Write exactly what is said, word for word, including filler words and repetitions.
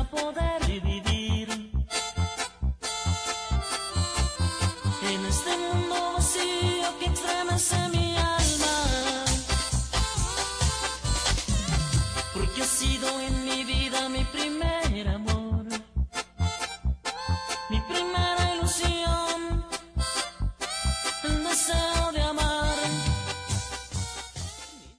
poder dividir. En este mundo vacío que estremece mi